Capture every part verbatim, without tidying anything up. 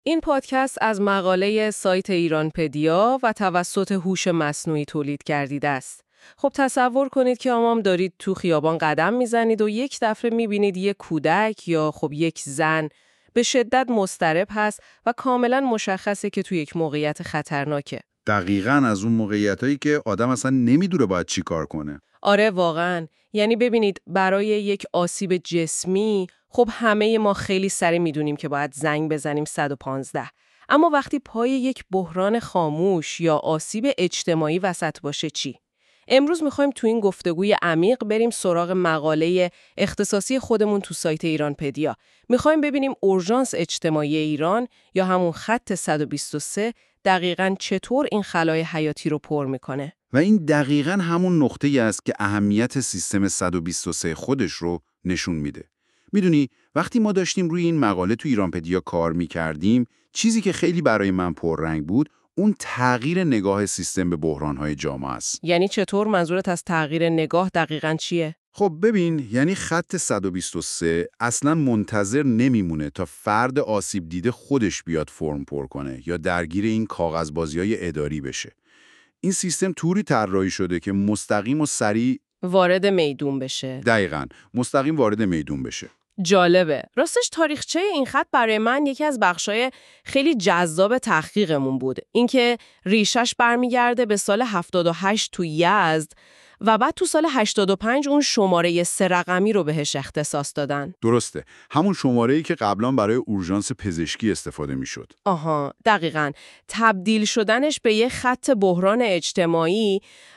این پادکست از مقاله سایت ایرانپدیا و توسط هوش مصنوعی تولید گردیده است. خب تصور کنید که آمام دارید تو خیابان قدم میزنید و یک دفعه میبینید یک کودک یا خب یک زن به شدت مضطرب هست و کاملا مشخصه که تو یک موقعیت خطرناکه. دقیقاً از اون موقعیتایی که آدم اصلا نمیدونه باید چی کار کنه. آره واقعاً. یعنی ببینید برای یک آسیب جسمی خب همه ما خیلی سریع میدونیم که باید زنگ بزنیم صد و پانزده. اما وقتی پای یک بحران خاموش یا آسیب اجتماعی وسط باشه چی؟ امروز میخوایم تو این گفتگوی عمیق بریم سراغ مقاله اختصاصی خودمون تو سایت ایرانپدیا. میخوایم ببینیم اورژانس اجتماعی ایران یا همون خط صد و بیست و سه دقیقاً چطور این خلای حیاتی رو پر میکنه. و این دقیقاً همون نقطه‌ای است که اهمیت سیستم صد و بیست و سه خودش رو نشون میده. میدونی وقتی ما داشتیم روی این مقاله تو ایرانپدیا کار میکردیم، چیزی که خیلی برای من پررنگ بود، اون تغییر نگاه سیستم به بحران‌های جامعه است. یعنی چطور؟ منظورت از تغییر نگاه دقیقاً چیه؟ خب ببین، یعنی خط صد و بیست و سه اصلاً منتظر نمیمونه تا فرد آسیب دیده خودش بیاد فرم پر کنه یا درگیر این کاغذبازی‌های اداری بشه. این سیستم طوری طراحی شده که مستقیم و سریع وارد میدون بشه. دقیقاً مستقیم وارد میدون بشه. جالبه. راستش تاریخچه این خط برای من یکی از بخشای خیلی جذاب تحقیقمون بود. اینکه ریشش برمیگرده به سال هفتاد و هشت تو یزد و بعد تو سال هشتاد و پنج اون شماره سه رقمی رو بهش اختصاص دادن. درسته. همون شماره‌ای که قبلا برای اورژانس پزشکی استفاده می‌شد. آها، دقیقاً. تبدیل شدنش به یک خط بحران اجتماعی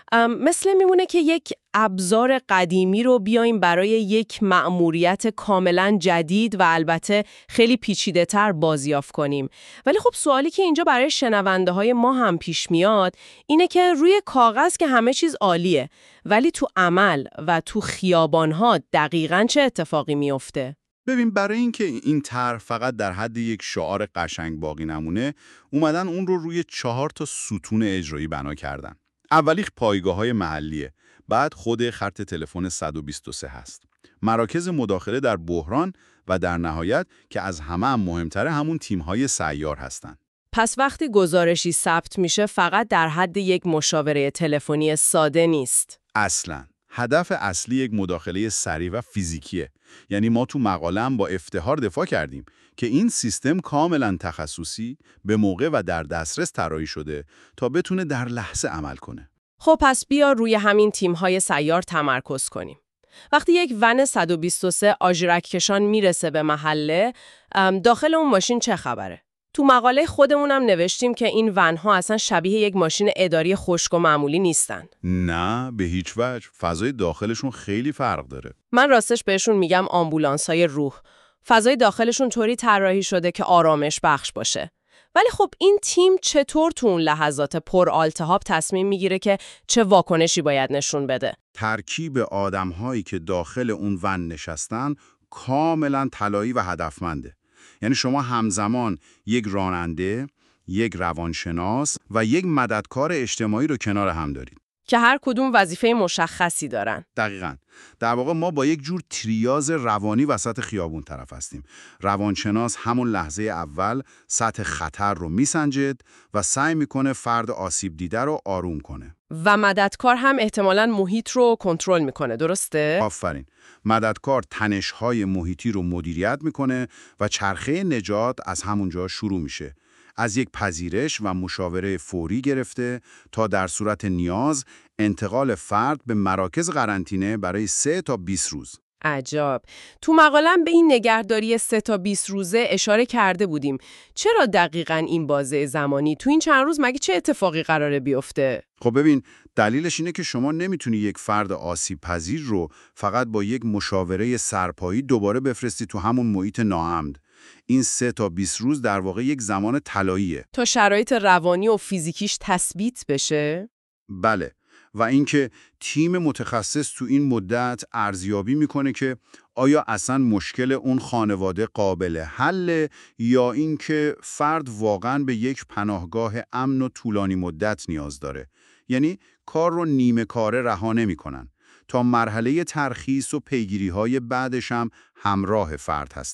مثل میمونه که یک ابزار قدیمی رو بیایم برای یک مأموریت کاملاً جدید و البته خیلی پیچیده‌تر بازیافت کنیم. ولی خب سوالی که اینجا برای شنونده های ما هم پیش میاد اینه که روی کاغذ که همه چیز عالیه، ولی تو عمل و تو خیابان‌ها دقیقاً چه اتفاقی میفته؟ ببین برای اینکه این طرح فقط در حد یک شعار قشنگ باقی نمونه، اومدن اون رو روی چهار تا ستون اجرایی بنا کردن. اولی پایگاه‌های محلیه، بعد خود خط تلفن صد و بیست و سه هست. مراکز مداخله در بحران و در نهایت که از همه هم مهمتره همون تیم‌های سیار هستن. پس وقتی گزارشی ثبت میشه فقط در حد یک مشاوره تلفنی ساده نیست. اصلاً هدف اصلی یک مداخله سریع و فیزیکیه. یعنی ما تو مقاله هم با افتخار دفاع کردیم که این سیستم کاملا تخصصی، به موقع و در دسترس طراحی شده تا بتونه در لحظه عمل کنه. خب پس بیا روی همین تیم‌های سیار تمرکز کنیم. وقتی یک ون صد و بیست و سه آژیرک کشان میرسه به محله، داخل اون ماشین چه خبره؟ تو مقاله خودمونم نوشتیم که این ونها اصلا شبیه یک ماشین اداری خشک و معمولی نیستن. نه، به هیچ وجه. فضای داخلشون خیلی فرق داره. من راستش بهشون میگم آمبولانس‌های روح. فضای داخلشون طوری طراحی شده که آرامش بخش باشه. ولی خب این تیم چطور تو اون لحظات پر آلتهاب تصمیم میگیره که چه واکنشی باید نشون بده؟ ترکیب آدم‌هایی که داخل اون ون نشستن کاملا طلایی و هدفمنده. یعنی شما همزمان یک راننده، یک روانشناس و یک مددکار اجتماعی رو کنار هم دارید که هر کدوم وظیفه مشخصی دارن. دقیقاً. در واقع ما با یک جور تریاز روانی وسط خیابون طرف هستیم. روانشناس همون لحظه اول سطح خطر رو میسنجد و سعی میکنه فرد آسیب دیده رو آروم کنه. و مددکار هم احتمالاً محیط رو کنترل میکنه، درسته؟ آفرین. مددکار تنش‌های محیطی رو مدیریت میکنه و چرخه نجات از همونجا شروع میشه. از یک پذیرش و مشاوره فوری گرفته تا در صورت نیاز انتقال فرد به مراکز قرنطینه برای سه تا بیست روز. عجب. تو مقالم به این نگهداری سه تا بیست روزه اشاره کرده بودیم. چرا دقیقاً این بازه زمانی؟ تو این چند روز مگه چه اتفاقی قراره بیفته؟ خب ببین، دلیلش اینه که شما نمیتونی یک فرد آسیب پذیر رو فقط با یک مشاوره سرپایی دوباره بفرستی تو همون محیط ناامن. این سه تا بیست روز در واقع یک زمان طلاییه تا شرایط روانی و فیزیکیش تثبیت بشه؟ بله. و اینکه تیم متخصص تو این مدت ارزیابی میکنه که آیا اصلا مشکل اون خانواده قابل حل یا اینکه فرد واقعا به یک پناهگاه امن و طولانی مدت نیاز داره. یعنی کار رو نیمه کاره رها نمیکنن تا مرحله ترخیص و پیگیری‌های بعدش هم همراه فرد هستن.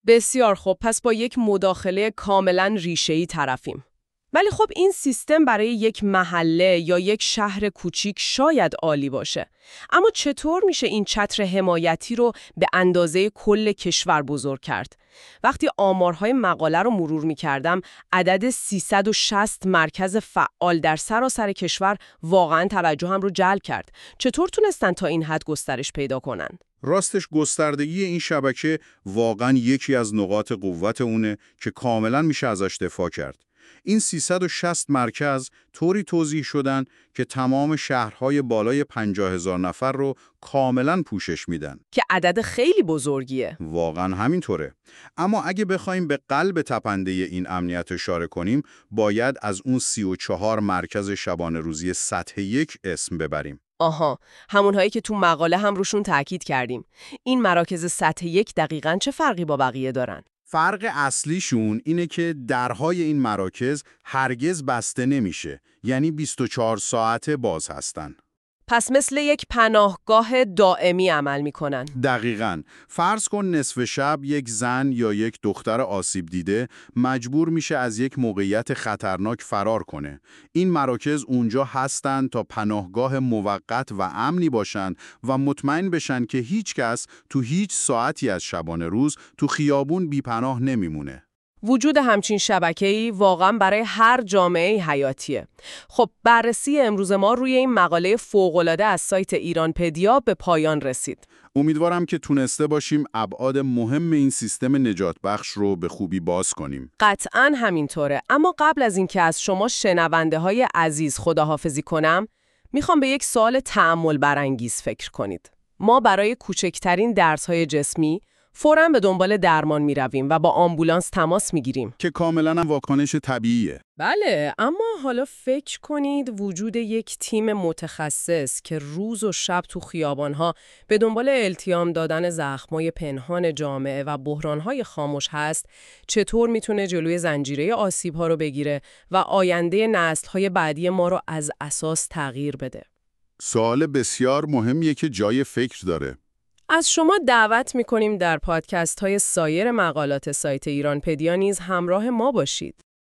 بسیار خوب، پس با یک مداخله کاملا ریشه‌ای طرفیم. ولی خب این سیستم برای یک محله یا یک شهر کوچیک شاید عالی باشه. اما چطور میشه این چتر حمایتی رو به اندازه کل کشور بزرگ کرد؟ وقتی آمارهای مقاله رو مرور میکردم، عدد سیصد و شصت مرکز فعال در سراسر کشور واقعا توجهم رو جلب کرد. چطور تونستن تا این حد گسترش پیدا کنن؟ راستش گستردگی این شبکه واقعا یکی از نقاط قوت اونه که کاملا میشه ازش دفاع کرد. این سیصد و شصت مرکز طوری توزیع شدن که تمام شهرهای بالای پنجاه هزار نفر رو کاملا پوشش میدن. که عدد خیلی بزرگیه. واقعا همینطوره. اما اگه بخوایم به قلب تپنده این امنیت اشاره کنیم، باید از اون سی و چهار مرکز شبانه روزی سطح یک اسم ببریم. آها، همونهایی که تو مقاله هم روشون تاکید کردیم. این مراکز سطح یک دقیقاً چه فرقی با بقیه دارن؟ فرق اصلیشون اینه که درهای این مراکز هرگز بسته نمیشه، یعنی بیست و چهار ساعته باز هستن. پس مثل یک پناهگاه دائمی عمل میکنن. دقیقاً. فرض کن نصف شب یک زن یا یک دختر آسیب دیده مجبور میشه از یک موقعیت خطرناک فرار کنه. این مراکز اونجا هستن تا پناهگاه موقت و امنی باشن و مطمئن بشن که هیچ کس تو هیچ ساعتی از شبانه روز تو خیابون بی‌پناه نمیمونه. وجود همچین شبکه‌ای واقعاً برای هر جامعه حیاتیه. خب بررسی امروز ما روی این مقاله فوق‌العاده از سایت ایرانپدیا به پایان رسید. امیدوارم که تونسته باشیم ابعاد مهم این سیستم نجات بخش رو به خوبی باز کنیم. قطعاً همینطوره. اما قبل از اینکه از شما شنونده های عزیز خداحافظی کنم، میخوام به یک سوال تأمل برانگیز فکر کنید. ما برای کوچکترین درس‌های جسمی فوراً به دنبال درمان می رویم و با آمبولانس تماس می گیریم. که کاملاً واکنش طبیعیه. بله، اما حالا فکر کنید وجود یک تیم متخصص که روز و شب تو خیابانها به دنبال التیام دادن زخمای پنهان جامعه و بحرانهای خاموش هست، چطور میتونه جلوی زنجیره آسیبها رو بگیره و آینده نسل‌های بعدی ما رو از اساس تغییر بده؟ سوال بسیار مهمیه که جای فکر داره. از شما دعوت می‌کنیم در پادکست های سایر مقالات سایت ایرانپدیا نیز همراه ما باشید.